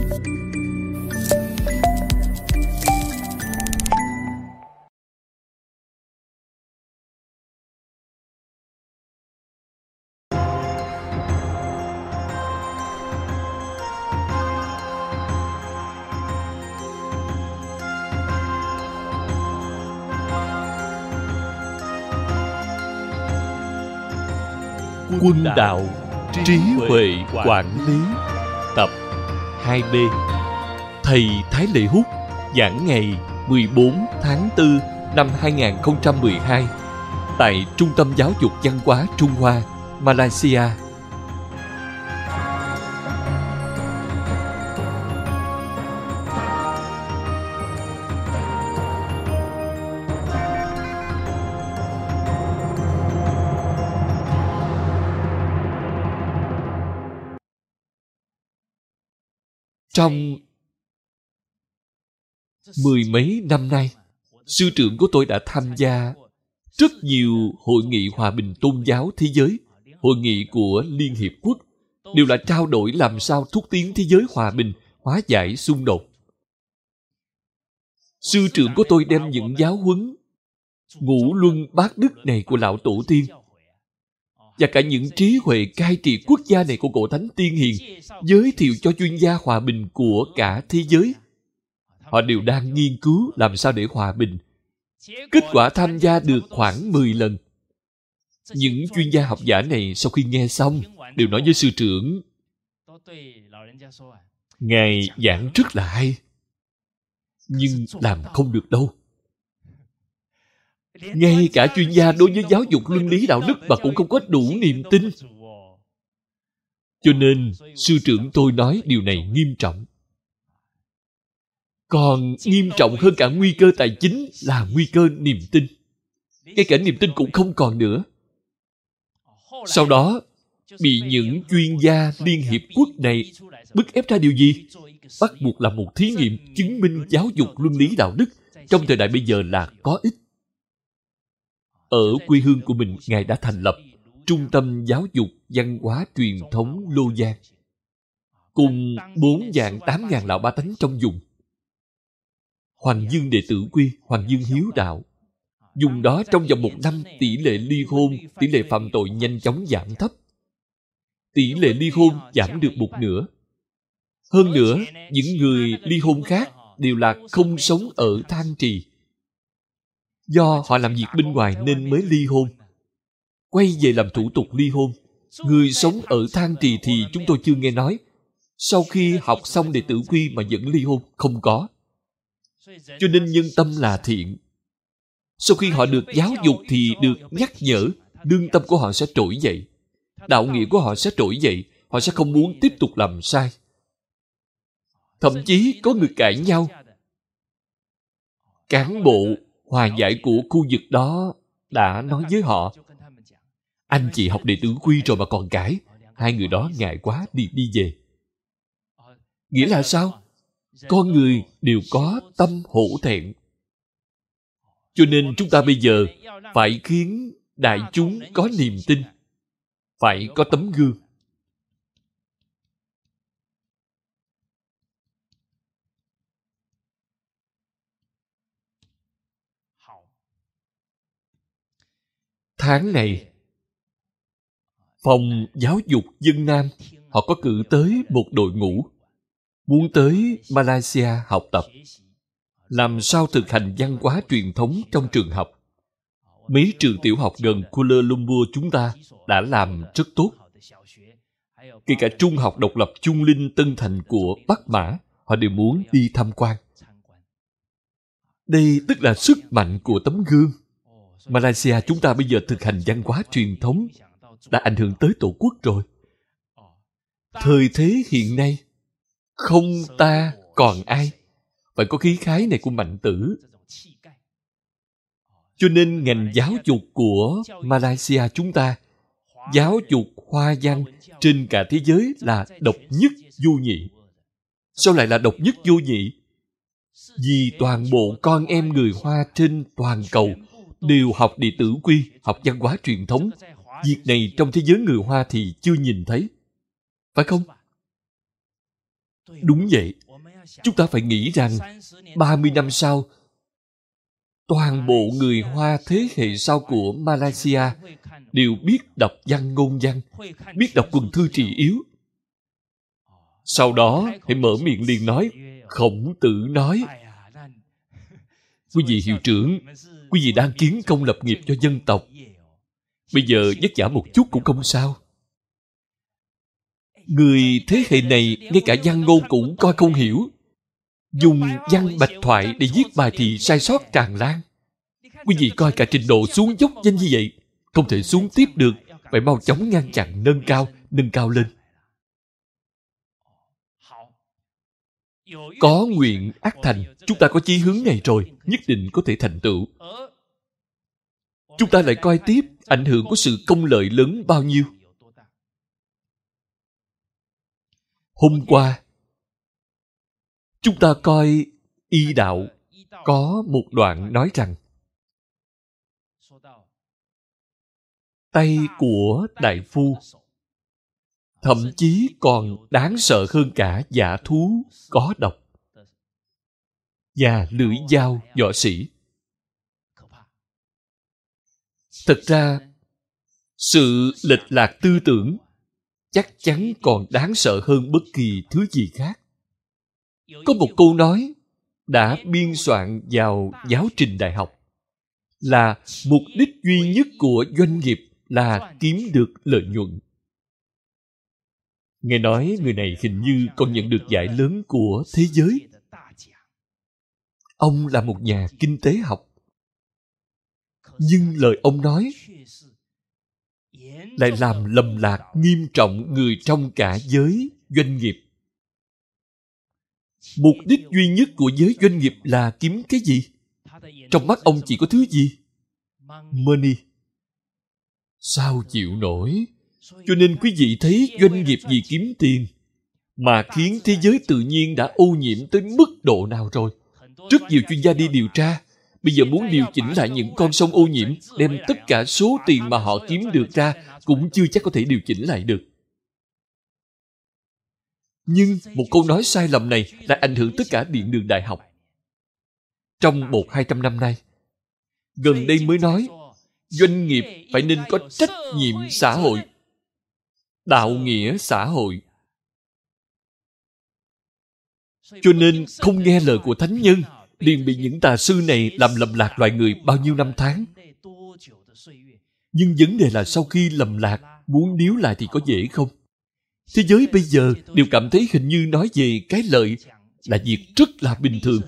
Quân đạo trí huệ quản lý tập 2B. Thầy Thái Lệ Hút giảng ngày 14 tháng 4 năm 2012 tại Trung tâm Giáo dục Văn hóa Trung Hoa, Malaysia. Trong mười mấy năm nay, sư trưởng của tôi đã tham gia rất nhiều hội nghị hòa bình tôn giáo thế giới, hội nghị của Liên Hiệp Quốc, đều là trao đổi làm sao thúc tiến thế giới hòa bình, hóa giải xung đột. Sư trưởng của tôi đem những giáo huấn ngũ luân bát đức này của Lão Tổ Tiên và cả những trí huệ cai trị quốc gia này của Cổ Thánh Tiên Hiền giới thiệu cho chuyên gia hòa bình của cả thế giới. Họ đều đang nghiên cứu làm sao để hòa bình. Kết quả tham gia được khoảng 10 lần. Những chuyên gia học giả này sau khi nghe xong đều nói với sư trưởng: Ngài giảng rất là hay, nhưng làm không được đâu. Ngay cả chuyên gia đối với giáo dục luân lý đạo đức mà cũng không có đủ niềm tin. Cho nên, sư trưởng tôi nói điều này nghiêm trọng. Còn nghiêm trọng hơn cả nguy cơ tài chính là nguy cơ niềm tin. Ngay cả niềm tin cũng không còn nữa. Sau đó, bị những chuyên gia Liên Hiệp Quốc này bức ép ra điều gì? Bắt buộc làm một thí nghiệm chứng minh giáo dục luân lý đạo đức trong thời đại bây giờ là có ích. Ở quê hương của mình, Ngài đã thành lập Trung tâm Giáo dục Văn hóa Truyền thống Lô Giang, cùng 4.800.000 lão ba tánh trong vùng. Hoàng Dương đệ tử quy, Hoàng Dương hiếu đạo. Dùng đó trong vòng 1 năm, tỷ lệ ly hôn, tỷ lệ phạm tội nhanh chóng giảm thấp. Tỷ lệ ly hôn giảm được một nửa. Hơn nữa, những người ly hôn khác đều là không sống ở Thang Trì. Do họ làm việc bên ngoài nên mới ly hôn. Quay về làm thủ tục ly hôn. Người sống ở Thang Trì thì chúng tôi chưa nghe nói. Sau khi học xong đệ tử quy mà vẫn ly hôn, không có. Cho nên nhân tâm là thiện. Sau khi họ được giáo dục thì được nhắc nhở, lương tâm của họ sẽ trỗi dậy. Đạo nghĩa của họ sẽ trỗi dậy. Họ sẽ không muốn tiếp tục làm sai. Thậm chí có người cãi nhau. Cán bộ hòa giải của khu vực đó đã nói với họ: anh chị học đệ tử quy rồi mà còn cãi. Hai người đó ngại quá, đi về. Nghĩa là sao? Con người đều có tâm hổ thẹn. Cho nên chúng ta bây giờ phải khiến đại chúng có niềm tin. Phải có tấm gương. Tháng này, Phòng Giáo dục Dân Nam họ có cử tới một đội ngũ muốn tới Malaysia học tập làm sao thực hành văn hóa truyền thống trong trường học. Mấy trường tiểu học gần Kuala Lumpur chúng ta đã làm rất tốt. Kể cả trung học độc lập Trung Linh Tân Thành của Bắc Mã, họ đều muốn đi tham quan. Đây tức là sức mạnh của tấm gương. Malaysia chúng ta bây giờ thực hành văn hóa truyền thống đã ảnh hưởng tới tổ quốc rồi. Thời thế hiện nay, không ta còn ai. Phải có khí khái này của Mạnh Tử. Cho nên ngành giáo dục của Malaysia chúng ta, giáo dục Hoa văn trên cả thế giới là độc nhất vô nhị. Sao lại là độc nhất vô nhị? Vì toàn bộ con em người Hoa trên toàn cầu đều học đệ tử quy, học văn hóa truyền thống. Việc này trong thế giới người Hoa thì chưa nhìn thấy. Phải không? Đúng vậy. Chúng ta phải nghĩ rằng 30 năm sau, toàn bộ người Hoa thế hệ sau của Malaysia đều biết đọc văn ngôn văn, biết đọc quần thư trì yếu. Sau đó, hãy mở miệng liền nói, Khổng Tử nói. Quý vị hiệu trưởng, quý vị đang kiến công lập nghiệp cho dân tộc. Bây giờ vất vả một chút cũng không sao. Người thế hệ này ngay cả văn ngôn cũng coi không hiểu. Dùng văn bạch thoại để viết bài thì sai sót tràn lan. Quý vị coi cả trình độ xuống dốc nhanh như vậy, không thể xuống tiếp được, phải mau chóng ngăn chặn, nâng cao lên. Có nguyện ắt thành, chúng ta có chí hướng này rồi, nhất định có thể thành tựu. Chúng ta lại coi tiếp ảnh hưởng của sự công lợi lớn bao nhiêu. Hôm qua, chúng ta coi y đạo có một đoạn nói rằng tay của đại phu thậm chí còn đáng sợ hơn cả dã thú có độc và lưỡi dao võ sĩ. Thật ra, sự lệch lạc tư tưởng chắc chắn còn đáng sợ hơn bất kỳ thứ gì khác. Có một câu nói đã biên soạn vào giáo trình đại học là mục đích duy nhất của doanh nghiệp là kiếm được lợi nhuận. Nghe nói người này hình như còn nhận được giải lớn của thế giới. Ông là một nhà kinh tế học. Nhưng lời ông nói lại làm lầm lạc nghiêm trọng người trong cả giới doanh nghiệp. Mục đích duy nhất của giới doanh nghiệp là kiếm cái gì? Trong mắt ông chỉ có thứ gì? Money. Sao chịu nổi? Cho nên quý vị thấy doanh nghiệp vì kiếm tiền mà khiến thế giới tự nhiên đã ô nhiễm tới mức độ nào rồi. Rất nhiều chuyên gia đi điều tra. Bây giờ muốn điều chỉnh lại những con sông ô nhiễm, đem tất cả số tiền mà họ kiếm được ra cũng chưa chắc có thể điều chỉnh lại được. Nhưng một câu nói sai lầm này lại ảnh hưởng tất cả điện đường đại học. Trong 100-200 năm nay, gần đây mới nói doanh nghiệp phải nên có trách nhiệm xã hội, đạo nghĩa xã hội. Cho nên không nghe lời của thánh nhân, liền bị những tà sư này làm lầm lạc loài người bao nhiêu năm tháng. Nhưng vấn đề là sau khi lầm lạc, muốn níu lại thì có dễ không? Thế giới bây giờ đều cảm thấy hình như nói về cái lợi là việc rất là bình thường.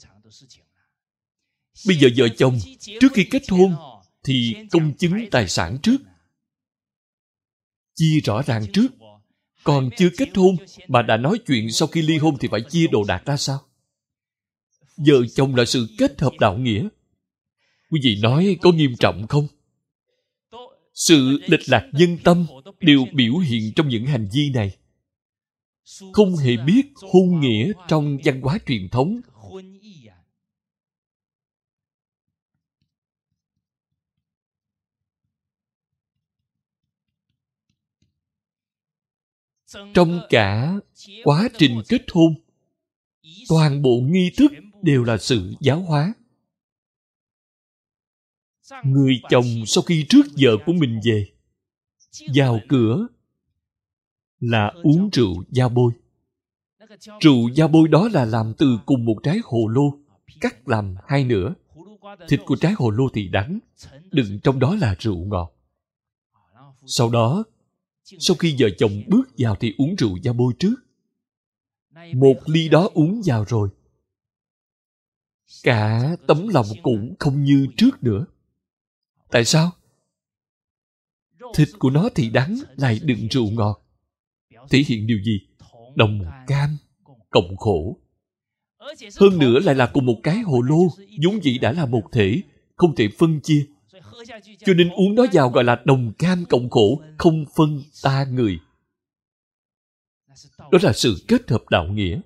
Bây giờ vợ chồng trước khi kết hôn thì công chứng tài sản trước, chia rõ ràng trước. Còn chưa kết hôn mà đã nói chuyện sau khi ly hôn thì phải chia đồ đạc ra sao? Vợ chồng là sự kết hợp đạo nghĩa. Quý vị nói có nghiêm trọng không? Sự lệch lạc nhân tâm đều biểu hiện trong những hành vi này. Không hề biết hôn nghĩa trong văn hóa truyền thống. Trong cả quá trình kết hôn, toàn bộ nghi thức đều là sự giáo hóa. Người chồng sau khi rước vợ của mình về, vào cửa là uống rượu da bôi. Rượu da bôi đó là làm từ cùng một trái hồ lô, cắt làm hai nửa. Thịt của trái hồ lô thì đắng, đựng trong đó là rượu ngọt. Sau đó, sau khi vợ chồng bước vào thì uống rượu da bôi trước. Một ly đó uống vào rồi, cả tấm lòng cũng không như trước nữa. Tại sao? Thịt của nó thì đắng, lại đựng rượu ngọt. Thể hiện điều gì? Đồng cam, cộng khổ. Hơn nữa lại là cùng một cái hồ lô, vốn dĩ đã là một thể, không thể phân chia. Cho nên uống nó vào gọi là đồng cam cộng khổ, không phân ta người. Đó là sự kết hợp đạo nghĩa.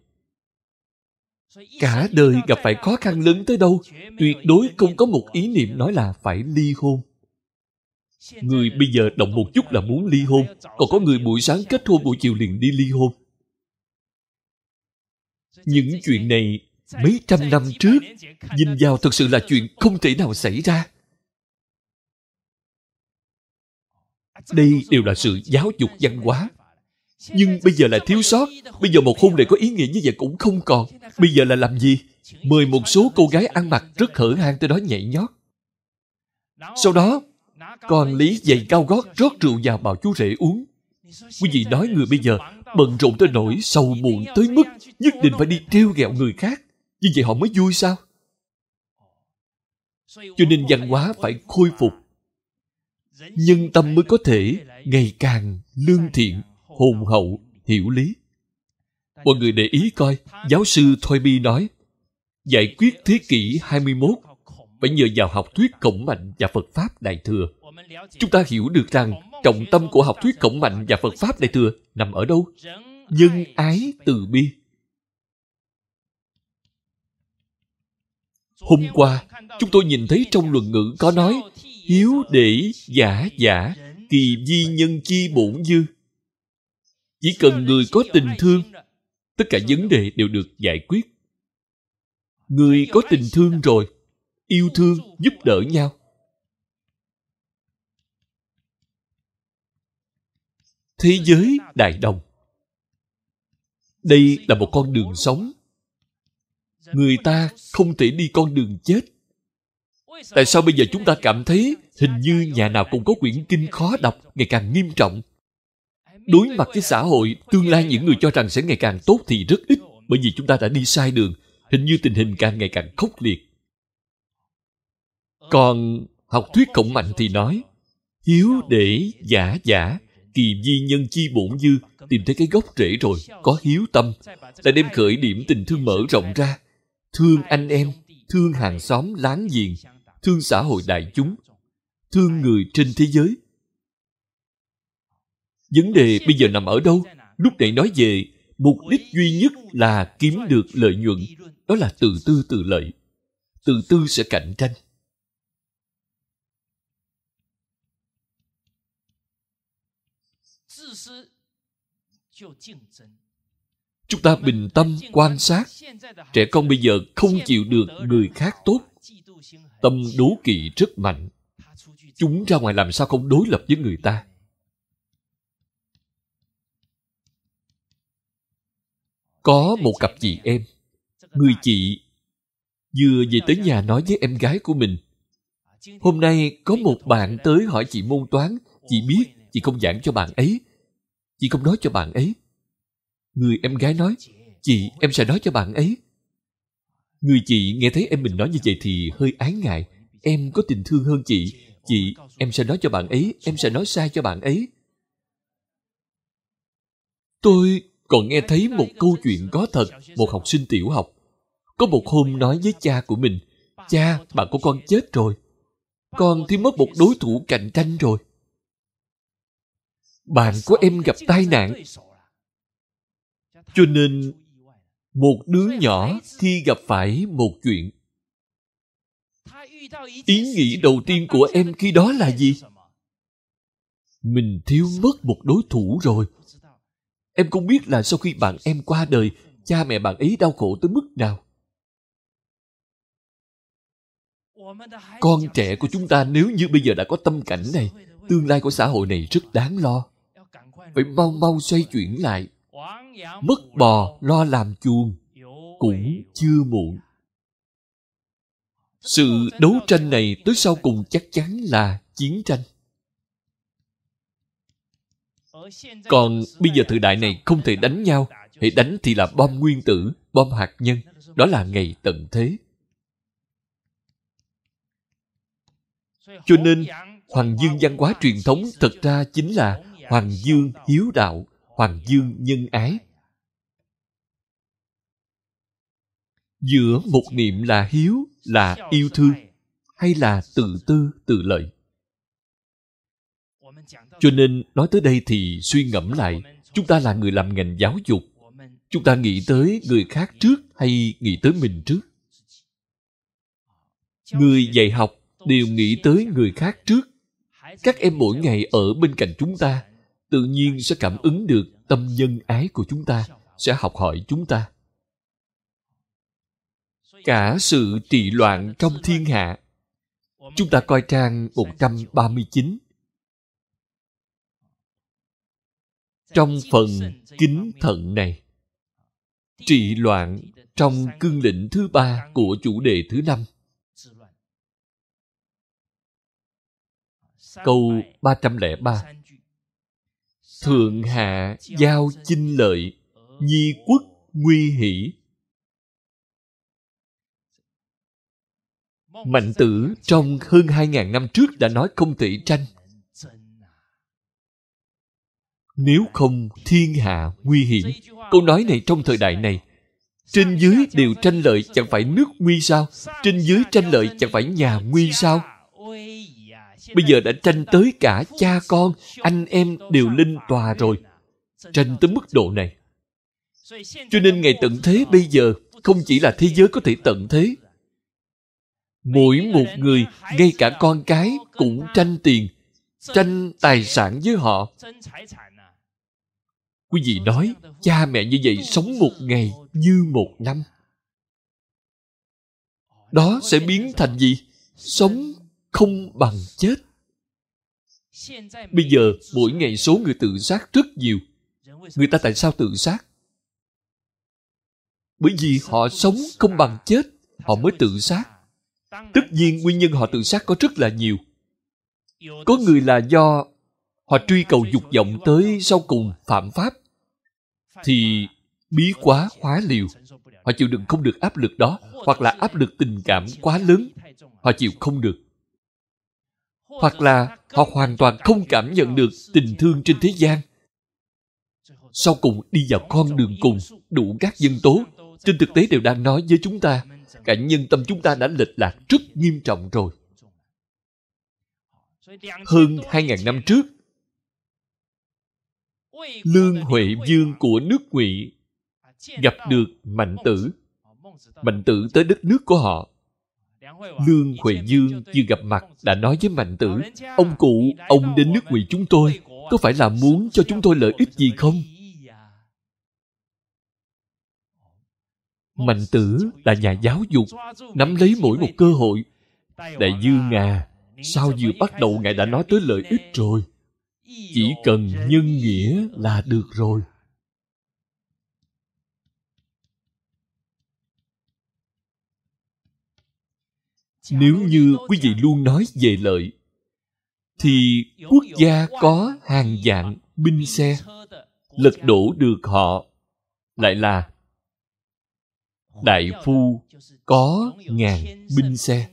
Cả đời gặp phải khó khăn lớn tới đâu, tuyệt đối không có một ý niệm nói là phải ly hôn. Người bây giờ động một chút là muốn ly hôn, còn có người buổi sáng kết hôn buổi chiều liền đi ly hôn. Những chuyện này mấy trăm năm trước nhìn vào thật sự là chuyện không thể nào xảy ra. Đây đều là sự giáo dục văn hóa. Nhưng bây giờ là thiếu sót. Bây giờ một hôn lễ có ý nghĩa như vậy cũng không còn. Bây giờ là làm gì? Mời một số cô gái ăn mặc rất hở hang tới đó nhảy nhót. Sau đó còn lấy giày cao gót rót rượu vào bào chú rể uống. Quý vị nói người bây giờ bận rộn tới nỗi sầu muộn tới mức nhất định phải đi trêu ghẹo người khác. Như vậy họ mới vui sao? Cho nên văn hóa phải khôi phục. Nhân tâm mới có thể ngày càng lương thiện, hồn hậu, hiểu lý. Mọi người để ý coi, giáo sư Toynbee nói, giải quyết thế kỷ 21 phải nhờ vào học thuyết Khổng Mạnh và Phật Pháp Đại Thừa. Chúng ta hiểu được rằng trọng tâm của học thuyết Khổng Mạnh và Phật Pháp Đại Thừa nằm ở đâu? Nhân ái từ bi. Hôm qua, chúng tôi nhìn thấy trong luận ngữ có nói hiếu để giả giả, kỳ di nhân chi bổn dư. Chỉ cần người có tình thương, tất cả vấn đề đều được giải quyết. Người có tình thương rồi, yêu thương, giúp đỡ nhau. Thế giới đại đồng. Đây là một con đường sống. Người ta không thể đi con đường chết. Tại sao bây giờ chúng ta cảm thấy hình như nhà nào cũng có quyển kinh khó đọc, ngày càng nghiêm trọng? Đối mặt với xã hội, tương lai những người cho rằng sẽ ngày càng tốt thì rất ít, bởi vì chúng ta đã đi sai đường. Hình như tình hình càng ngày càng khốc liệt. Còn học thuyết Khổng Mạnh thì nói hiếu để giả giả, kỳ di nhân chi bổn dư. Tìm thấy cái gốc rễ rồi, có hiếu tâm, lại đem khởi điểm tình thương mở rộng ra. Thương anh em, thương hàng xóm láng giềng, thương xã hội đại chúng, thương người trên thế giới. Vấn đề bây giờ nằm ở đâu? Lúc nãy nói về mục đích duy nhất là kiếm được lợi nhuận. Đó là tự tư tự lợi. Tự tư sẽ cạnh tranh. Chúng ta bình tâm quan sát. Trẻ con bây giờ không chịu được người khác tốt. Tâm đố kỵ rất mạnh. Chúng ra ngoài làm sao không đối lập với người ta. Có một cặp chị em. Người chị vừa về tới nhà nói với em gái của mình, hôm nay có một bạn tới hỏi chị môn toán. Chị biết, chị không giảng cho bạn ấy. Chị không nói cho bạn ấy. Người em gái nói, chị, em sẽ nói cho bạn ấy. Người chị nghe thấy em mình nói như vậy thì hơi ái ngại. Em có tình thương hơn chị. Chị, em sẽ nói cho bạn ấy. Em sẽ nói sai cho bạn ấy. Tôi còn nghe thấy một câu chuyện có thật. Một học sinh tiểu học có một hôm nói với cha của mình, cha, bạn của con chết rồi. Con thì mất một đối thủ cạnh tranh rồi. Bạn của em gặp tai nạn. Cho nên một đứa nhỏ khi gặp phải một chuyện, ý nghĩ đầu tiên của em khi đó là gì? Mình thiếu mất một đối thủ rồi. Em không biết là sau khi bạn em qua đời, cha mẹ bạn ấy đau khổ tới mức nào. Con trẻ của chúng ta nếu như bây giờ đã có tâm cảnh này, tương lai của xã hội này rất đáng lo. Phải mau mau xoay chuyển lại. Mất bò lo làm chuồng cũng chưa muộn. Sự đấu tranh này tới sau cùng chắc chắn là chiến tranh. Còn bây giờ thời đại này không thể đánh nhau. Hãy đánh thì là bom nguyên tử, bom hạt nhân. Đó là ngày tận thế. Cho nên Hoàng Dương văn hóa truyền thống thật ra chính là Hoàng Dương hiếu đạo, Hoàng Dương nhân ái. Giữa một niệm là hiếu, là yêu thương, hay là tự tư, tự lợi. Cho nên nói tới đây thì suy ngẫm lại, chúng ta là người làm ngành giáo dục. Chúng ta nghĩ tới người khác trước hay nghĩ tới mình trước? Người dạy học đều nghĩ tới người khác trước. Các em mỗi ngày ở bên cạnh chúng ta, tự nhiên sẽ cảm ứng được tâm nhân ái của chúng ta, sẽ học hỏi chúng ta. Cả sự trị loạn trong thiên hạ. Chúng ta coi trang 139. Trong phần kính thận này, trị loạn trong cương lĩnh thứ 3 của chủ đề thứ 5. Câu 303. Thượng hạ giao chinh lợi, nhi quốc nguy hỷ. Mạnh Tử trong hơn 2.000 năm trước đã nói không thể tranh. Nếu không, thiên hạ nguy hiểm. Câu nói này trong thời đại này, trên dưới đều tranh lợi, chẳng phải nước nguy sao? Trên dưới tranh lợi, chẳng phải nhà nguy sao? Bây giờ đã tranh tới cả cha con, anh em đều lên tòa rồi. Tranh tới mức độ này. Cho nên ngày tận thế bây giờ, không chỉ là thế giới có thể tận thế. Mỗi một người, ngay cả con cái, cũng tranh tiền, tranh tài sản với họ. Quý vị nói, cha mẹ như vậy sống một ngày như một năm. Đó sẽ biến thành gì? Sống không bằng chết. Bây giờ, mỗi ngày số người tự sát rất nhiều. Người ta tại sao tự sát? Bởi vì họ sống không bằng chết, họ mới tự sát. Tất nhiên, nguyên nhân họ tự sát có rất là nhiều. Có người là do họ truy cầu dục vọng tới sau cùng phạm pháp, thì bí quá hóa liều. Họ chịu đựng không được áp lực đó, hoặc là áp lực tình cảm quá lớn, họ chịu không được. Hoặc là họ hoàn toàn không cảm nhận được tình thương trên thế gian. Sau cùng đi vào con đường cùng, đủ các nhân tố, trên thực tế đều đang nói với chúng ta, cả nhân tâm chúng ta đã lệch lạc rất nghiêm trọng rồi. Hơn 2.000 năm trước, Lương Huệ Dương của nước Ngụy gặp được Mạnh Tử. Mạnh Tử tới đất nước của họ. Lương Huệ Dương vừa gặp mặt đã nói với Mạnh Tử, ông cụ, ông đến nước Ngụy chúng tôi, có phải là muốn cho chúng tôi lợi ích gì không? Mạnh Tử là nhà giáo dục, nắm lấy mỗi một cơ hội. Đại Dương à, sao vừa bắt đầu ngài đã nói tới lợi ích rồi? Chỉ cần nhân nghĩa là được rồi. Nếu như quý vị luôn nói về lợi, thì quốc gia có hàng vạn binh xe, lật đổ được họ lại là đại phu có ngàn binh xe.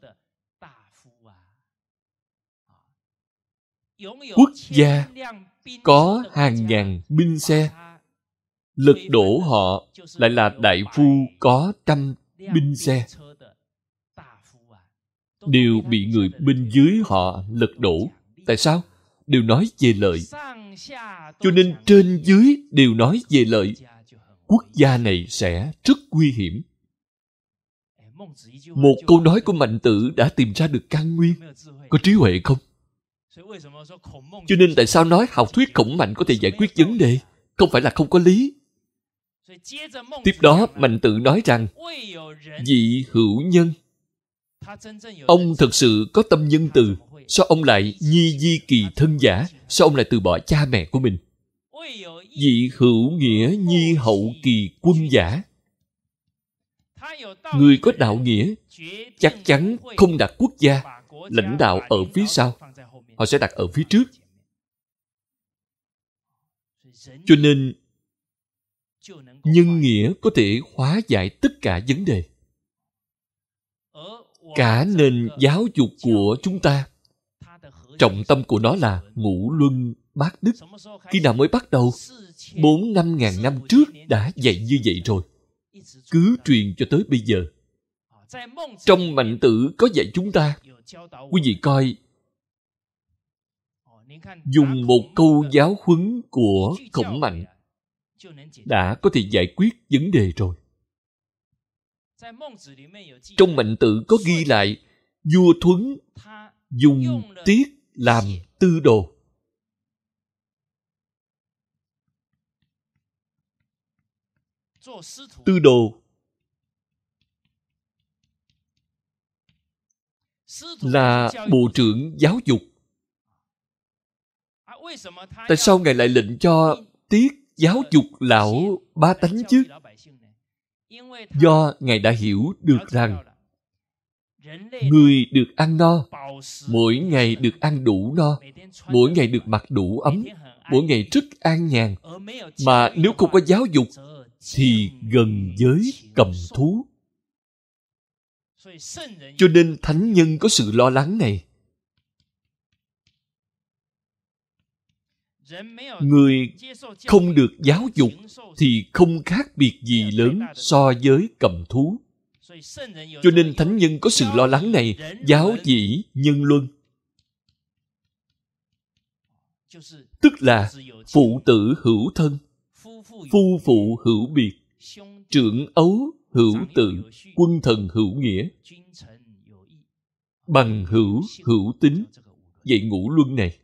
Quốc gia có hàng ngàn binh xe, lật đổ họ lại là đại phu có trăm binh xe, đều bị người bên dưới họ lật đổ. Tại sao? Đều nói về lợi. Cho nên trên dưới đều nói về lợi. Quốc gia này sẽ rất nguy hiểm. Một câu nói của Mạnh Tử đã tìm ra được căn nguyên. Có trí huệ không? Cho nên tại sao nói học thuyết Khổng Mạnh có thể giải quyết vấn đề? Không phải là không có lý. Tiếp đó Mạnh Tử nói rằng, vị hữu nhân. Ông thật sự có tâm nhân từ. Sao ông lại nhi di kỳ thân giả? Sao ông lại từ bỏ cha mẹ của mình? Vị hữu nghĩa nhi hậu kỳ quân giả. Người có đạo nghĩa chắc chắn không đặt quốc gia, lãnh đạo ở phía sau. Họ sẽ đặt ở phía trước. Cho nên nhân nghĩa có thể hóa giải tất cả vấn đề. Cả nền giáo dục của chúng ta, trọng tâm của nó là ngũ luân bát đức. Khi nào mới bắt đầu? 4-5 ngàn năm trước đã dạy như vậy rồi. Cứ truyền cho tới bây giờ. Trong Mạnh Tử có dạy chúng ta. Quý vị coi, dùng một câu giáo huấn của Khổng Mạnh đã có thể giải quyết vấn đề rồi. Trong Mạnh Tử có ghi lại, vua Thuấn dùng tiết làm tư đồ. Tư đồ là Bộ trưởng Giáo dục. Tại sao Ngài lại lệnh cho Tiết giáo dục lão bá tánh chứ? Do Ngài đã hiểu được rằng người được ăn no, mỗi ngày được ăn đủ no, mỗi ngày được mặc đủ ấm, mỗi ngày rất an nhàn, mà nếu không có giáo dục thì gần với cầm thú. Cho nên thánh nhân có sự lo lắng này. Người không được giáo dục thì không khác biệt gì lớn so với cầm thú. Cho nên thánh nhân có sự lo lắng này, giáo dĩ nhân luân. Tức là phụ tử hữu thân, phu phụ hữu biệt, trưởng ấu hữu tự, quân thần hữu nghĩa, bằng hữu hữu tính. Dạy ngũ luân này.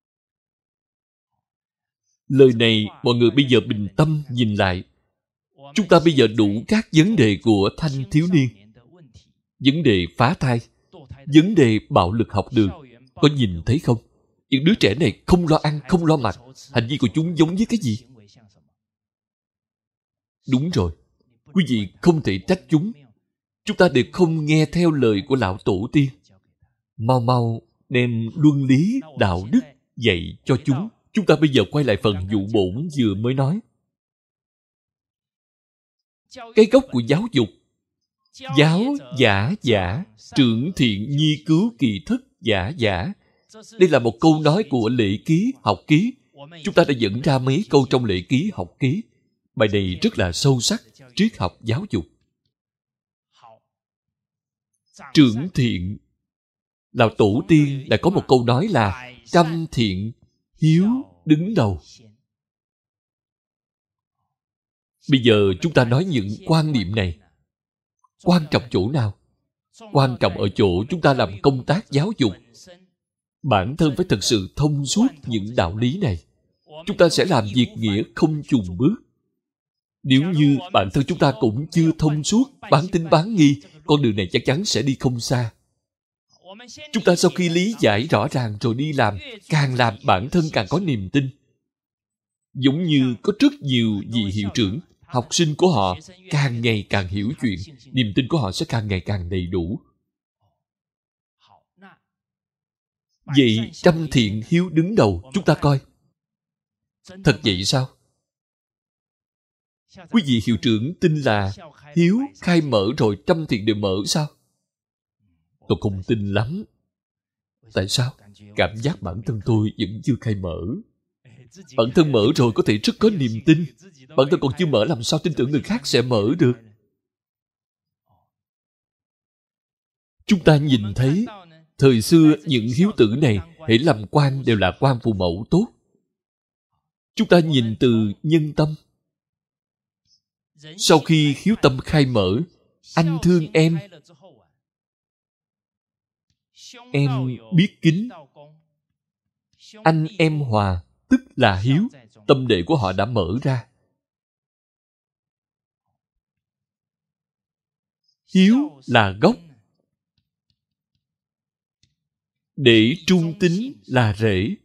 Lời này mọi người bây giờ bình tâm nhìn lại. Chúng ta bây giờ đủ các vấn đề của thanh thiếu niên. Vấn đề phá thai, vấn đề bạo lực học đường. Có nhìn thấy không? Những đứa trẻ này không lo ăn, không lo mặc. Hành vi của chúng giống với cái gì? Đúng rồi. Quý vị không thể trách chúng. Chúng ta đều không nghe theo lời của lão tổ tiên. Mau mau đem luân lý, đạo đức dạy cho chúng. Chúng ta bây giờ quay lại phần dụ bổn vừa mới nói. Cái gốc của giáo dục. Giáo giả giả, trưởng thiện nhi cứu kỳ thất giả giả. Đây là một câu nói của Lễ Ký, Học Ký. Chúng ta đã dẫn ra mấy câu trong Lễ Ký, Học Ký. Bài này rất là sâu sắc, triết học giáo dục. Trưởng thiện, lão tổ tiên đã có một câu nói là trăm thiện hiếu đứng đầu. Bây giờ chúng ta nói những quan niệm này. Quan trọng chỗ nào? Quan trọng ở chỗ chúng ta làm công tác giáo dục. Bản thân phải thật sự thông suốt những đạo lý này. Chúng ta sẽ làm việc nghĩa không chùn bước. Nếu như bản thân chúng ta cũng chưa thông suốt, bán tín bán nghi, con đường này chắc chắn sẽ đi không xa. Chúng ta sau khi lý giải rõ ràng rồi đi làm bản thân càng có niềm tin. Giống như có rất nhiều vị hiệu trưởng, học sinh của họ càng ngày càng hiểu chuyện, niềm tin của họ sẽ càng ngày càng đầy đủ. Vậy trăm thiện hiếu đứng đầu, chúng ta coi. Thật vậy sao? Quý vị hiệu trưởng tin là hiếu khai mở rồi trăm thiện đều mở sao? Tôi không tin lắm. Tại sao? Cảm giác bản thân tôi vẫn chưa khai mở. Bản thân mở rồi có thể rất có niềm tin. Bản thân còn chưa mở làm sao tin tưởng người khác sẽ mở được. Chúng ta nhìn thấy thời xưa những hiếu tử này hễ làm quan đều là quan phụ mẫu tốt. Chúng ta nhìn từ nhân tâm. Sau khi hiếu tâm khai mở, anh thương em biết kính, anh em hòa, tức là hiếu. Tâm đệ của họ đã mở ra. Hiếu là gốc, để trung tín là rễ,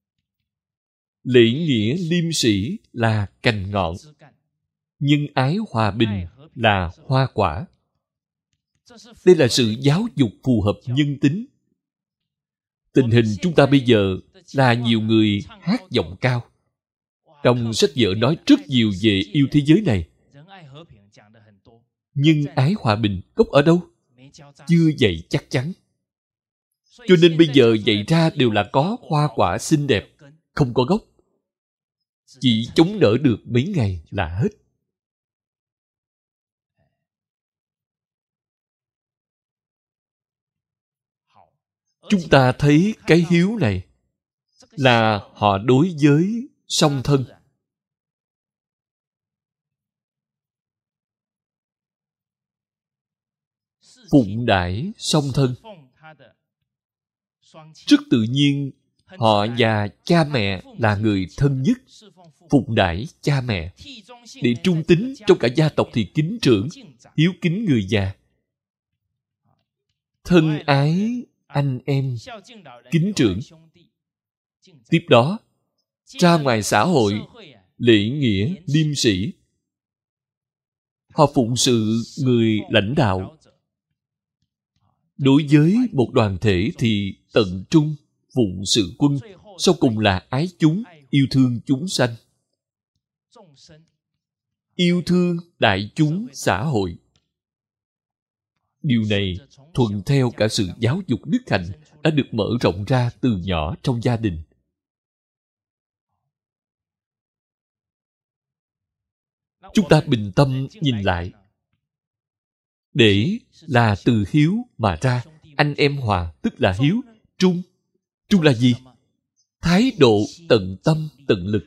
lễ nghĩa liêm sĩ là cành ngọn, nhân ái hòa bình là hoa quả. Đây là sự giáo dục phù hợp nhân tính. Tình hình chúng ta bây giờ là nhiều người hát giọng cao. Trong sách vở nói rất nhiều về yêu thế giới này. Nhưng ái hòa bình gốc ở đâu? Chưa dạy chắc chắn. Cho nên bây giờ dạy ra đều là có hoa quả xinh đẹp, không có gốc. Chỉ chống đỡ được mấy ngày là hết. Chúng ta thấy cái hiếu này là họ đối với song thân. Phụng đãi song thân. Rất tự nhiên, họ và cha mẹ là người thân nhất. Phụng đãi cha mẹ. Để trung tín trong cả gia tộc thì kính trưởng, hiếu kính người già. Thân ái anh em, kính trưởng. Tiếp đó, ra ngoài xã hội, lễ nghĩa, liêm sĩ. Họ phụng sự người lãnh đạo. Đối với một đoàn thể thì tận trung, phụng sự quân. Sau cùng là ái chúng, yêu thương chúng sanh. Yêu thương đại chúng xã hội. Điều này thuận theo cả sự giáo dục đức hạnh đã được mở rộng ra từ nhỏ trong gia đình. Chúng ta bình tâm nhìn lại. Để là từ hiếu mà ra. Anh em hòa tức là hiếu. Trung. Trung là gì? Thái độ tận tâm, tận lực.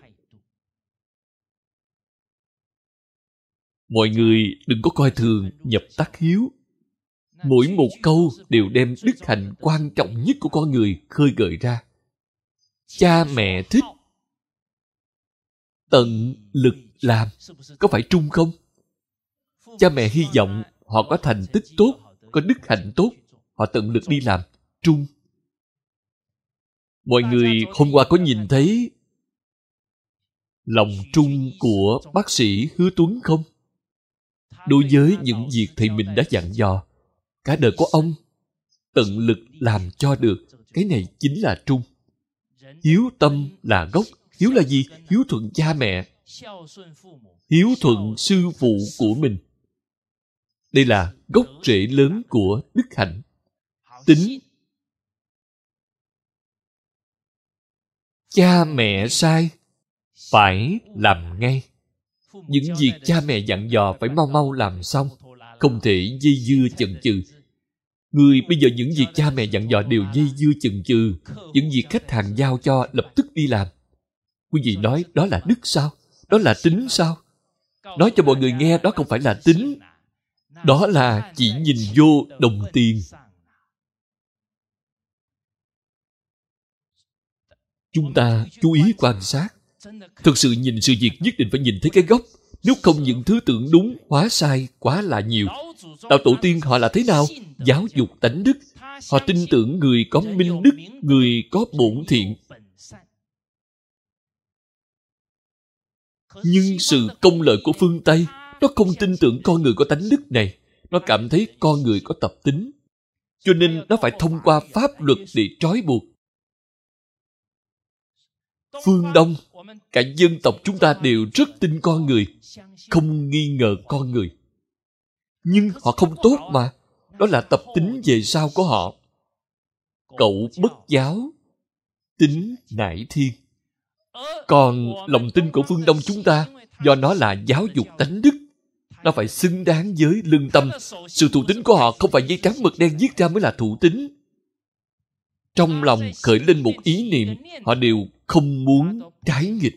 Mọi người đừng có coi thường nhập tắc hiếu. Mỗi một câu đều đem đức hạnh quan trọng nhất của con người khơi gợi ra. Cha mẹ thích, tận lực làm. Có phải trung không? Cha mẹ hy vọng họ có thành tích tốt, có đức hạnh tốt. Họ tận lực đi làm. Trung. Mọi người hôm qua có nhìn thấy lòng trung của bác sĩ Hứa Tuấn không? Đối với những việc thầy mình đã dặn dò, cả đời của ông tận lực làm cho được. Cái này chính là trung. Hiếu tâm là gốc. Hiếu là gì? Hiếu thuận cha mẹ, hiếu thuận sư phụ của mình. Đây là gốc rễ lớn của đức hạnh. Tính. Cha mẹ sai, phải làm ngay. Những việc cha mẹ dặn dò phải mau mau làm xong, không thể dây dưa chần chừ. Người bây giờ những việc cha mẹ dặn dò đều dây dưa chần chừ. Những việc khách hàng giao cho lập tức đi làm. Quý vị nói đó là đức sao? Đó là tính sao? Nói cho mọi người nghe đó không phải là tính. Đó là chỉ nhìn vô đồng tiền. Chúng ta chú ý quan sát. Thực sự nhìn sự việc nhất định phải nhìn thấy cái gốc. Nếu không những thứ tưởng đúng hóa sai quá là nhiều. Đạo tổ tiên họ là thế nào? Giáo dục tánh đức. Họ tin tưởng người có minh đức, người có bổn thiện. Nhưng sự công lợi của phương Tây, nó không tin tưởng con người có tánh đức này. Nó cảm thấy con người có tập tính. Cho nên nó phải thông qua pháp luật để trói buộc. Phương Đông, cả dân tộc chúng ta đều rất tin con người, không nghi ngờ con người. Nhưng họ không tốt mà. Đó là tập tính về sau của họ. Cậu bất giáo, tính nải thiên. Còn lòng tin của phương Đông chúng ta, do nó là giáo dục tánh đức, nó phải xứng đáng với lương tâm. Sự thụ tính của họ không phải giấy trắng mực đen viết ra mới là thụ tính. Trong lòng khởi lên một ý niệm, họ đều không muốn trái nghịch.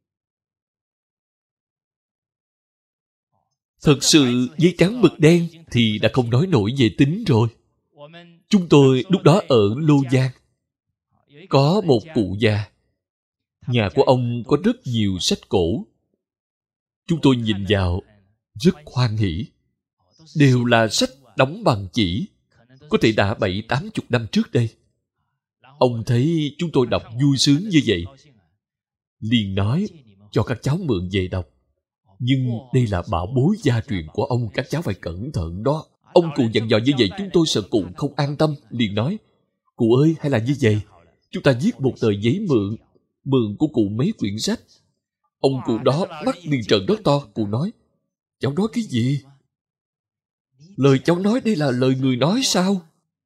Thật sự giấy trắng mực đen thì đã không nói nổi về tính rồi. Chúng tôi lúc đó ở Lô Giang. Có một cụ già. Nhà của ông có rất nhiều sách cổ. Chúng tôi nhìn vào rất hoan hỉ. Đều là sách đóng bằng chỉ. Có thể đã 70-80 năm trước đây. Ông thấy chúng tôi đọc vui sướng như vậy, liền nói cho các cháu mượn về đọc. Nhưng đây là bảo bối gia truyền của ông, các cháu phải cẩn thận đó. Ông cụ dặn dò như vậy, chúng tôi sợ cụ không an tâm, liền nói: Cụ ơi, hay là như vậy, chúng ta viết một tờ giấy mượn của cụ mấy quyển sách. Ông cụ đó mắt liền trợn rất to. Cụ nói: Cháu nói cái gì? Lời cháu nói đây là lời người nói sao?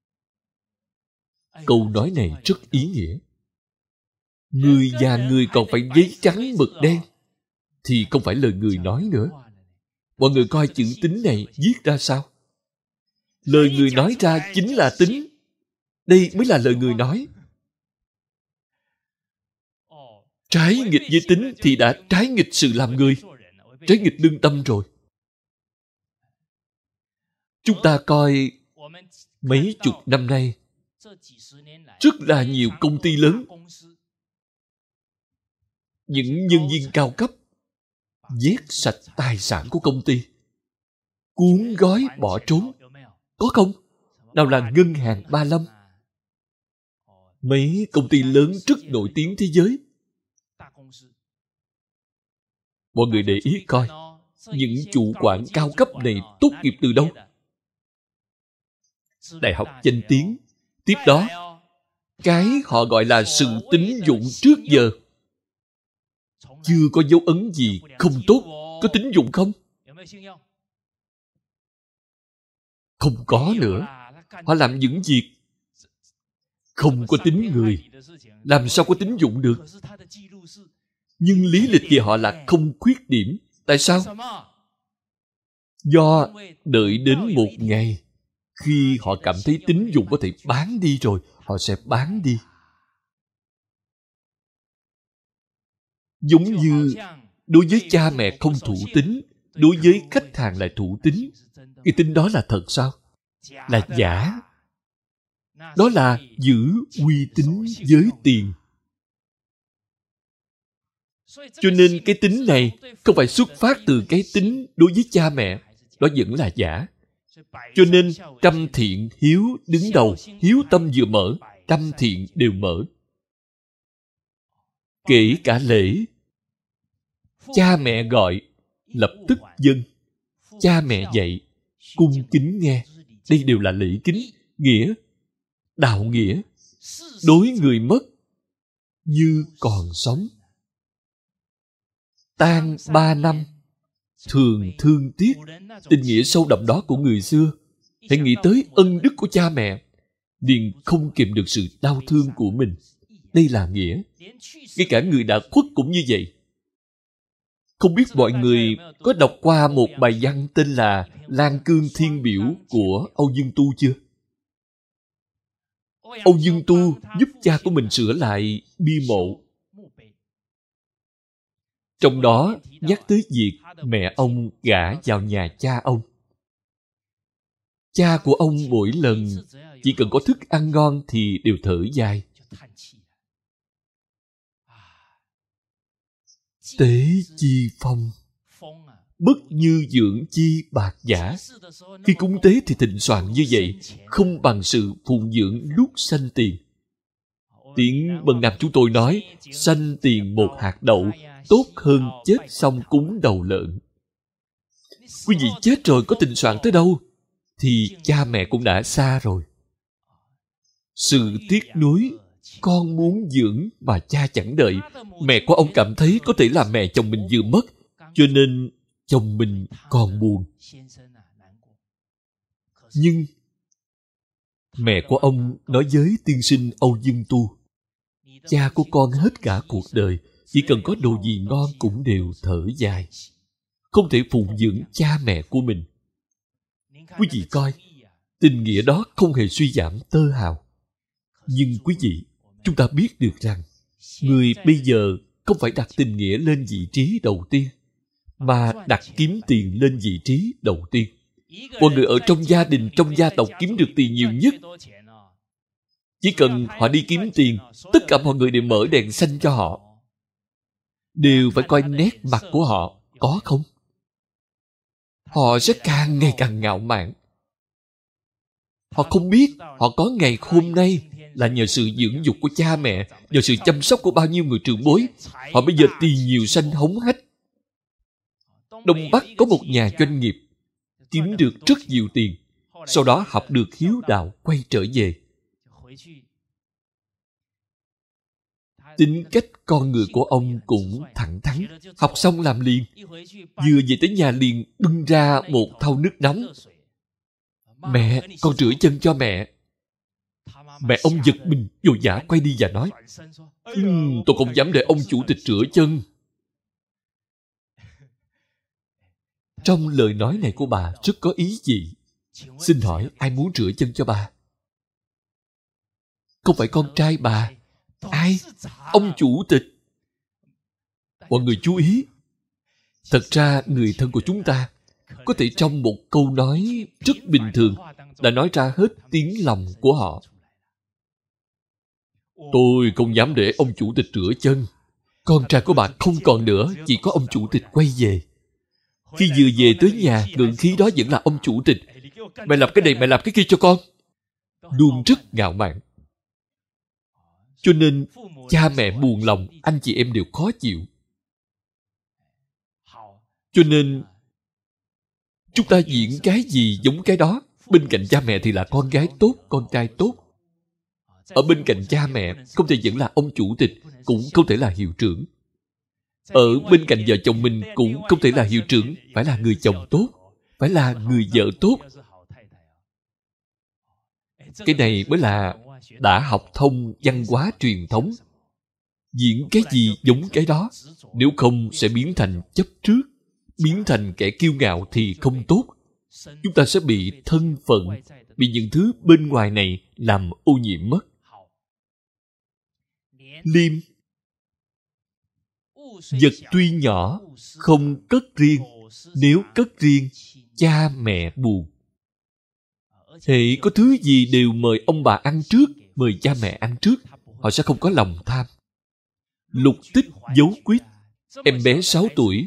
Câu nói này rất ý nghĩa. Người già người còn phải giấy trắng mực đen thì không phải lời người nói nữa. Mọi người coi chữ tính này viết ra sao? Lời người nói ra chính là tính. Đây mới là lời người nói. Trái nghịch với tính thì đã trái nghịch sự làm người, trái nghịch lương tâm rồi. Chúng ta coi mấy chục năm nay, rất là nhiều công ty lớn, những nhân viên cao cấp vét sạch tài sản của công ty, cuốn gói bỏ trốn. Có không? Nào là ngân hàng Ba Lâm, Mấy công ty lớn rất nổi tiếng thế giới. Mọi người để ý coi, những chủ quản cao cấp này tốt nghiệp từ đâu? Đại học danh tiếng. Tiếp đó, cái họ gọi là sự tín dụng trước giờ chưa có dấu ấn gì không tốt. Có tín dụng không? Không có nữa. Họ làm những việc không có tính người, làm sao có tín dụng được? Nhưng lý lịch về họ là không khuyết điểm. Tại sao? Do đợi đến một ngày khi họ cảm thấy tín dụng có thể bán đi rồi, họ sẽ bán đi. Giống như đối với cha mẹ không thủ tín, đối với khách hàng lại thủ tín. Cái tín đó là thật sao? Là giả. Đó là giữ uy tín với tiền. Cho nên cái tín này không phải xuất phát từ cái tín đối với cha mẹ. Đó vẫn là giả. Cho nên trăm thiện hiếu đứng đầu. Hiếu tâm vừa mở, trăm thiện đều mở. Kể cả lễ, cha mẹ gọi, lập tức dâng. Cha mẹ dạy, cung kính nghe. Đây đều là lễ kính, nghĩa, đạo nghĩa. Đối người mất như còn sống. Tang 3 năm, thường thương tiếc. Tình nghĩa sâu đậm đó của người xưa. Hãy nghĩ tới ân đức của cha mẹ, liền không kìm được sự đau thương của mình. Đây là nghĩa. Ngay cả người đã khuất cũng như vậy. Không biết mọi người có đọc qua một bài văn tên là Lan Cương Thiên Biểu của Âu Dương Tu chưa? Âu Dương Tu giúp cha của mình sửa lại bia mộ. Trong đó nhắc tới việc mẹ ông gả vào nhà cha ông. Cha của ông mỗi lần chỉ cần có thức ăn ngon thì đều thở dài. Tế chi phong, bất như dưỡng chi bạc giả. Khi cúng tế thì thịnh soạn như vậy, không bằng sự phụng dưỡng lúc sanh tiền. Tiếng Bần Nam chúng tôi nói, sanh tiền một hạt đậu, tốt hơn chết xong cúng đầu lợn. Quý vị chết rồi có thịnh soạn tới đâu, thì cha mẹ cũng đã xa rồi. Sự tiếc nuối, con muốn dưỡng mà cha chẳng đợi. Mẹ của ông cảm thấy có thể là mẹ chồng mình vừa mất, cho nên chồng mình còn buồn. Nhưng mẹ của ông nói với tiên sinh Âu Dương Tu, cha của con hết cả cuộc đời, chỉ cần có đồ gì ngon cũng đều thở dài, không thể phụng dưỡng cha mẹ của mình. Quý vị coi, tình nghĩa đó không hề suy giảm tơ hào. Nhưng quý vị, chúng ta biết được rằng người bây giờ không phải đặt tình nghĩa lên vị trí đầu tiên, mà đặt kiếm tiền lên vị trí đầu tiên. Mọi người ở trong gia đình, trong gia tộc kiếm được tiền nhiều nhất. Chỉ cần họ đi kiếm tiền, tất cả mọi người đều mở đèn xanh cho họ. Đều phải coi nét mặt của họ, có không? Họ sẽ càng ngày càng ngạo mạn. Họ không biết họ có ngày hôm nay là nhờ sự dưỡng dục của cha mẹ, nhờ sự chăm sóc của bao nhiêu người trưởng bối. Họ bây giờ tiền nhiều sanh hống hách. Đông Bắc có một nhà doanh nghiệp kiếm được rất nhiều tiền, sau đó học được hiếu đạo quay trở về. Tính cách con người của ông cũng thẳng thắn. Học xong làm liền, vừa về tới nhà liền bưng ra một thau nước nóng. Mẹ, con rửa chân cho mẹ. Mẹ ông giật mình, vội vã quay đi và nói, tôi không dám để ông chủ tịch rửa chân. Trong lời nói này của bà rất có ý gì? Xin hỏi ai muốn rửa chân cho bà? Không phải con trai bà. Ai? Ông chủ tịch. Mọi người chú ý. Thật ra người thân của chúng ta có thể trong một câu nói rất bình thường đã nói ra hết tiếng lòng của họ. Tôi không dám để ông chủ tịch rửa chân. Con trai của bà không còn nữa, chỉ có ông chủ tịch quay về. Khi vừa về tới nhà, ngự khí đó vẫn là ông chủ tịch. Mẹ làm cái này, mẹ làm cái kia cho con. Luôn rất ngạo mạn. Cho nên cha mẹ buồn lòng, anh chị em đều khó chịu. Cho nên chúng ta diễn cái gì giống cái đó. Bên cạnh cha mẹ thì là con gái tốt, con trai tốt. Ở bên cạnh cha mẹ không thể vẫn là ông chủ tịch, cũng không thể là hiệu trưởng. Ở bên cạnh vợ chồng mình cũng không thể là hiệu trưởng, phải là người chồng tốt, phải là người vợ tốt. Cái này mới là đã học thông văn hóa truyền thống. Diễn cái gì giống cái đó. Nếu không sẽ biến thành chấp trước, biến thành kẻ kiêu ngạo thì không tốt. Chúng ta sẽ bị thân phận, bị những thứ bên ngoài này làm ô nhiễm mất. Liêm. Vật tuy nhỏ, không cất riêng. Nếu cất riêng, cha mẹ buồn. Hệ có thứ gì đều mời ông bà ăn trước, mời cha mẹ ăn trước, họ sẽ không có lòng tham. Lục Tích Dấu Quyết. Em bé 6 tuổi.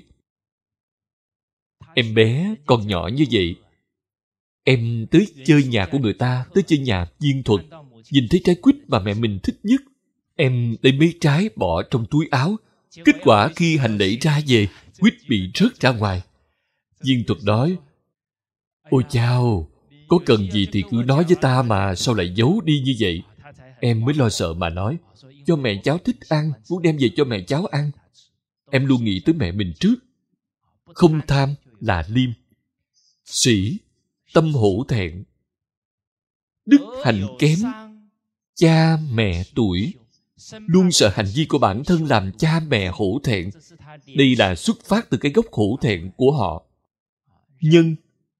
Em bé còn nhỏ như vậy. Em tới chơi nhà của người ta, tới chơi nhà Viên Thuật, nhìn thấy trái quýt mà mẹ mình thích nhất. Em lấy mấy trái bỏ trong túi áo. Kết quả khi hành lễ ra về, quýt bị rớt ra ngoài. Viên Thuật nói: ôi chao, có cần gì thì cứ nói với ta mà sao lại giấu đi như vậy? Em mới lo sợ mà nói: cho mẹ cháu thích ăn, muốn đem về cho mẹ cháu ăn. Em luôn nghĩ tới mẹ mình trước. Không tham là liêm. Sĩ, tâm hổ thẹn. Đức hạnh kém, cha mẹ tuổi. Luôn sợ hành vi của bản thân làm cha mẹ hổ thẹn. Đây là xuất phát từ cái gốc hổ thẹn của họ. Nhân.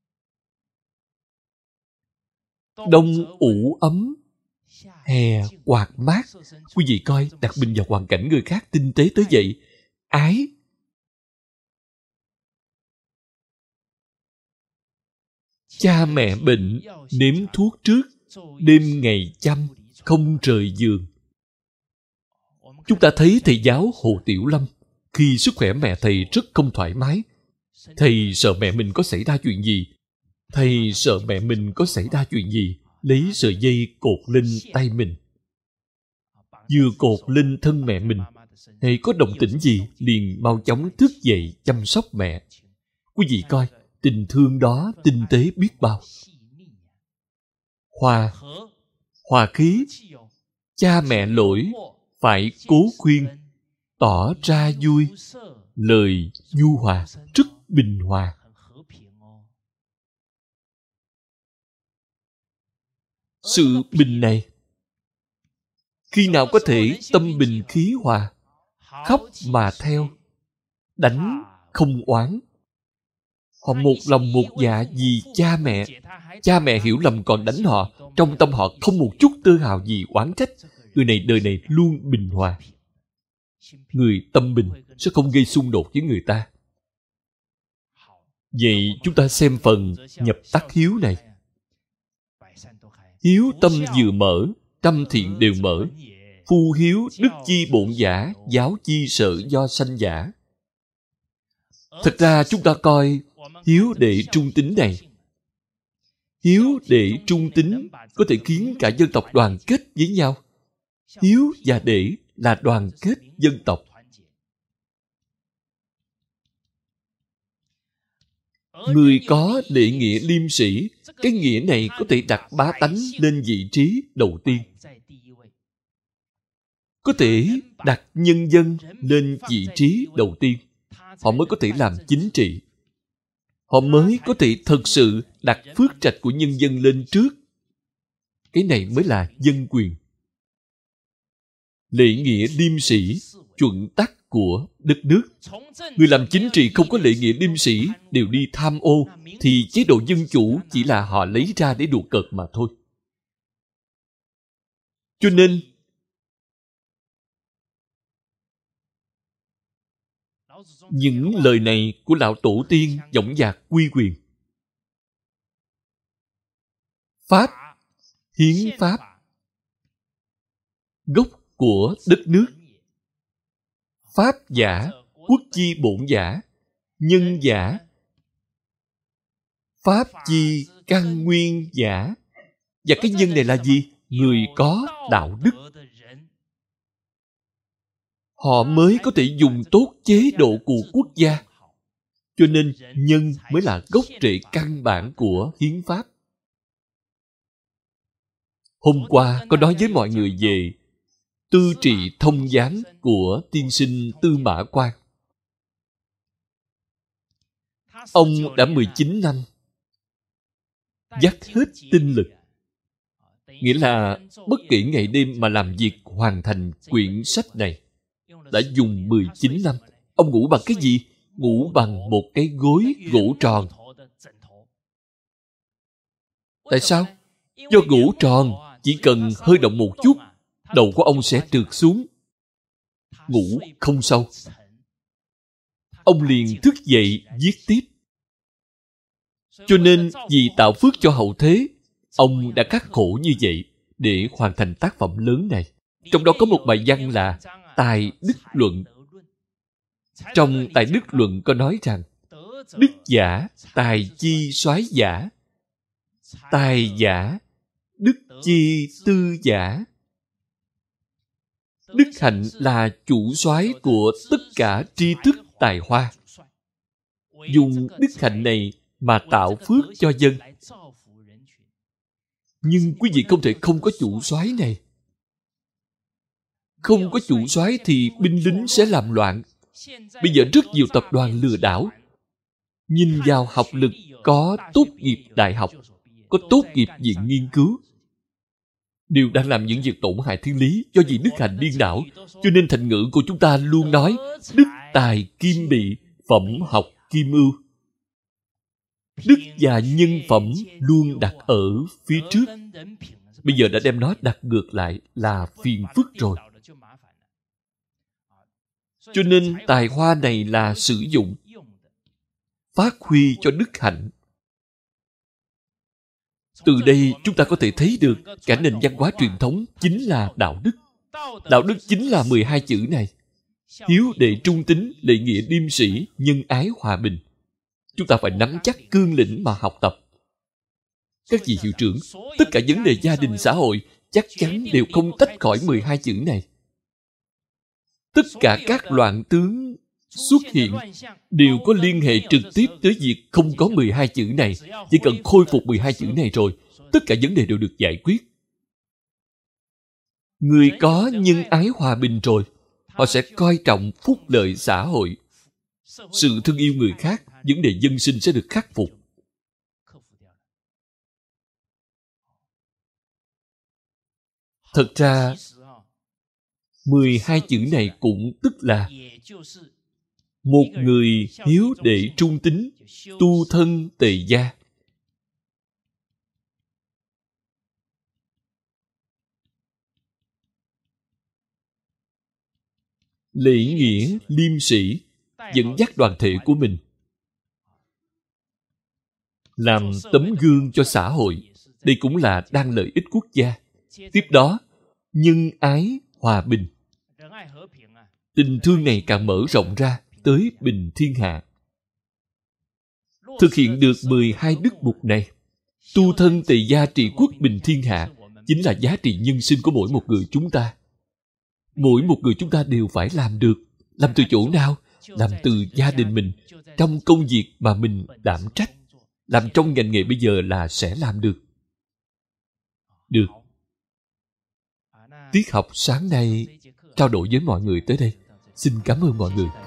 Đông ủ ấm, hè quạt mát. Quý vị coi, đặt mình vào hoàn cảnh người khác tinh tế tới vậy. Ái. Cha mẹ bệnh, nếm thuốc trước, đêm ngày chăm, không rời giường. Chúng ta thấy thầy giáo Hồ Tiểu Lâm, khi sức khỏe mẹ thầy rất không thoải mái. Thầy sợ mẹ mình có xảy ra chuyện gì. Thầy sợ mẹ mình có xảy ra chuyện gì, lấy sợi dây cột lên tay mình. Vừa cột lên thân mẹ mình, thầy có động tĩnh gì, liền mau chóng thức dậy chăm sóc mẹ. Quý vị coi, tình thương đó tinh tế biết bao. Hòa. Hòa khí. Cha mẹ lỗi, phải cố khuyên, tỏ ra vui, lời nhu hòa, rất bình hòa. Sự bình này, khi nào có thể tâm bình khí hòa, khóc mà theo, đánh không oán. Họ một lòng một dạ vì cha mẹ. Cha mẹ hiểu lầm còn đánh họ. Trong tâm họ không một chút tơ hào gì oán trách. Người này đời này luôn bình hòa. Người tâm bình sẽ không gây xung đột với người ta. Vậy chúng ta xem phần nhập tắc hiếu này. Hiếu tâm vừa mở, trăm thiện đều mở. Phu hiếu đức chi bộn giả, giáo chi sợ do sanh giả. Thật ra chúng ta coi hiếu đệ trung tín này. Hiếu đệ trung tín có thể khiến cả dân tộc đoàn kết với nhau. Hiếu và đệ là đoàn kết dân tộc. Người có đệ nghĩa liêm sĩ, cái nghĩa này có thể đặt bá tánh lên vị trí đầu tiên. Có thể đặt nhân dân lên vị trí đầu tiên. Họ mới có thể làm chính trị. Họ mới có thể thực sự đặt phước trạch của nhân dân lên trước. Cái này mới là dân quyền. Lễ nghĩa liêm sĩ, chuẩn tắc của đất nước. Người làm chính trị không có lễ nghĩa liêm sĩ, đều đi tham ô, thì chế độ dân chủ chỉ là họ lấy ra để đùa cợt mà thôi. Cho nên những lời này của lão tổ tiên dõng dạc quy quyền. Pháp, hiến pháp, gốc của đất nước. Pháp giả, quốc chi bổn giả, nhân giả. Pháp chi căn nguyên giả. Và cái nhân này là gì? Người có đạo đức. họ mới có thể dùng tốt chế độ của quốc gia. Cho nên nhân mới là gốc rễ căn bản của hiến pháp. Hôm qua có nói với mọi người về tư trị thông gián của tiên sinh Tư Mã Quang. Ông đã 19 năm dắt hết tinh lực, nghĩa là bất kể ngày đêm mà làm việc hoàn thành quyển sách này. Đã dùng 19 năm. Ông ngủ bằng cái gì? Ngủ bằng một cái gối gỗ tròn. Tại sao? Do gỗ tròn chỉ cần hơi động một chút, đầu của ông sẽ trượt xuống. Ngủ không sâu. Ông liền thức dậy viết tiếp. Cho nên vì tạo phước cho hậu thế, ông đã khắc khổ như vậy để hoàn thành tác phẩm lớn này. Trong đó có một bài văn là Tài Đức Luận. Trong Tài Đức Luận có nói rằng đức giả, tài chi soái giả. Tài giả, đức chi tư giả. Đức hạnh là chủ soái của tất cả tri thức tài hoa. Dùng đức hạnh này mà tạo phước cho dân. Nhưng quý vị không thể không có chủ soái này. Không có chủ soái thì binh lính sẽ làm loạn. Bây giờ rất nhiều tập đoàn lừa đảo. Nhìn vào học lực, có tốt nghiệp đại học, có tốt nghiệp viện nghiên cứu, đều đang làm những việc tổn hại thiên lý do vì đức hạnh điên đảo. Cho nên thành ngữ của chúng ta luôn nói đức tài kim bị, phẩm học kim ưu. Đức và nhân phẩm luôn đặt ở phía trước. Bây giờ đã đem nó đặt ngược lại là phiền phức rồi. Cho nên tài hoa này là sử dụng, phát huy cho đức hạnh. Từ đây chúng ta có thể thấy được cả nền văn hóa truyền thống chính là đạo đức. Đạo đức chính là 12 chữ này. Hiếu đệ trung tín, lễ nghĩa liêm sĩ, nhân ái hòa bình. Chúng ta phải nắm chắc cương lĩnh mà học tập. Các vị hiệu trưởng, tất cả vấn đề gia đình xã hội chắc chắn đều không tách khỏi 12 chữ này. Tất cả các loạn tướng xuất hiện đều có liên hệ trực tiếp tới việc không có 12 chữ này. Chỉ cần khôi phục 12 chữ này rồi, tất cả vấn đề đều được giải quyết. Người có nhân ái hòa bình rồi, họ sẽ coi trọng phúc lợi xã hội. Sự thương yêu người khác, vấn đề dân sinh sẽ được khắc phục. Thật ra, 12 chữ này cũng tức là một người hiếu đệ trung tín, tu thân tề gia. Lễ nghĩa liêm sĩ, dẫn dắt đoàn thể của mình, làm tấm gương cho xã hội. Đây cũng là đang lợi ích quốc gia. Tiếp đó, nhân ái hòa bình. Tình thương này càng mở rộng ra tới bình thiên hạ. Thực hiện được 12 đức mục này, tu thân tề gia trị quốc bình thiên hạ, chính là giá trị nhân sinh của mỗi một người chúng ta. Mỗi một người chúng ta đều phải làm được. Làm từ chỗ nào? Làm từ gia đình mình, trong công việc mà mình đảm trách. Làm trong ngành nghề bây giờ là sẽ làm được. Được. Tiết học sáng nay trao đổi với mọi người tới đây. Xin cảm ơn mọi người.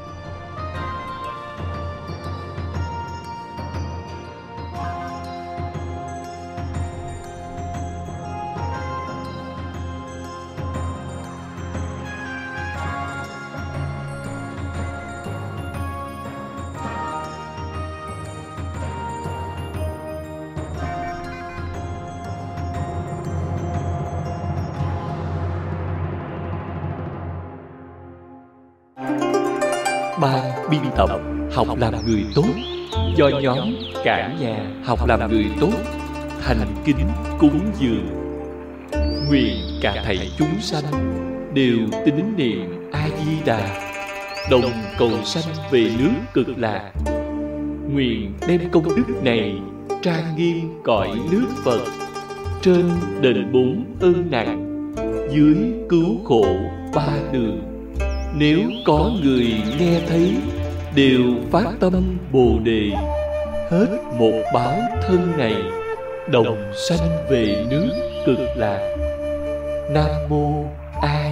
Ban biên tập Học làm người tốt do nhóm Cả Nhà Học làm người tốt thành kính cúng dường. Nguyện cả thảy chúng sanh đều tín niệm A Di Đà, đồng cầu sanh về nước Cực Lạc. Nguyện đem công đức này trang nghiêm cõi nước Phật, trên đền bốn ơn nặng, dưới cứu khổ ba đường. Nếu có người nghe thấy, đều phát tâm Bồ Đề, hết một báo thân này, đồng sanh về nước Cực Lạc. Nam mô A